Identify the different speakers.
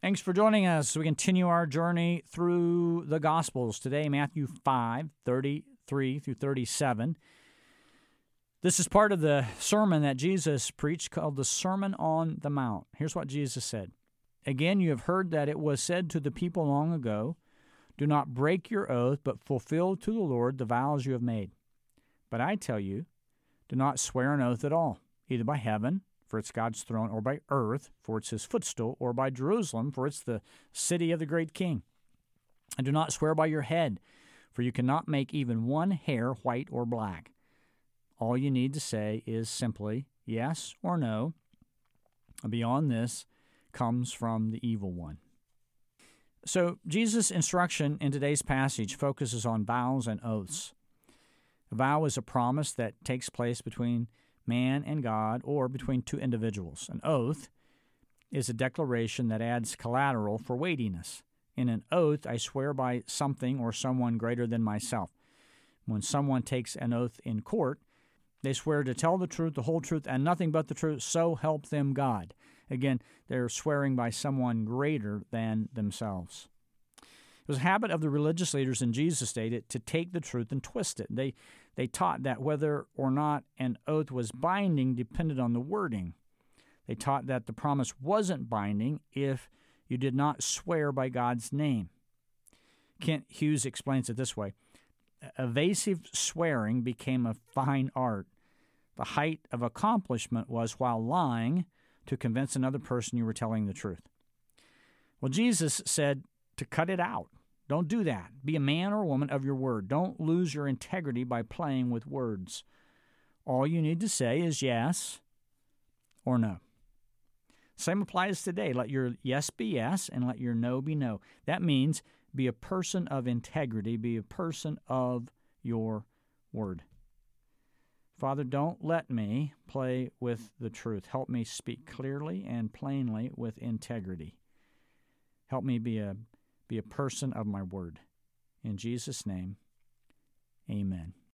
Speaker 1: Thanks for joining us. We continue our journey through the Gospels. Today, Matthew 5:33 through 37. This is part of the sermon that Jesus preached called the Sermon on the Mount. Here's what Jesus said. Again, you have heard that it was said to the people long ago, do not break your oath, but fulfill to the Lord the vows you have made. But I tell you, do not swear an oath at all, either by heaven, for it's God's throne, or by earth, for it's his footstool, or by Jerusalem, for it's the city of the great king. And do not swear by your head, for you cannot make even one hair white or black. All you need to say is simply yes or no. Beyond this comes from the evil one. So Jesus' instruction in today's passage focuses on vows and oaths. A vow is a promise that takes place between man and God, or between two individuals. An oath is a declaration that adds collateral for weightiness. In an oath, I swear by something or someone greater than myself. When someone takes an oath in court, they swear to tell the truth, the whole truth, and nothing but the truth, so help them God. Again, they're swearing by someone greater than themselves. It was a habit of the religious leaders in Jesus' day to take the truth and twist it. They taught that whether or not an oath was binding depended on the wording. They taught that the promise wasn't binding if you did not swear by God's name. Kent Hughes explains it this way. Evasive swearing became a fine art. The height of accomplishment was while lying to convince another person you were telling the truth. Well, Jesus said to cut it out. Don't do that. Be a man or woman of your word. Don't lose your integrity by playing with words. All you need to say is yes or no. Same applies today. Let your yes be yes and let your no be no. That means be a person of integrity. Be a person of your word. Father, don't let me play with the truth. Help me speak clearly and plainly with integrity. Help me be a person of my word. In Jesus' name, amen.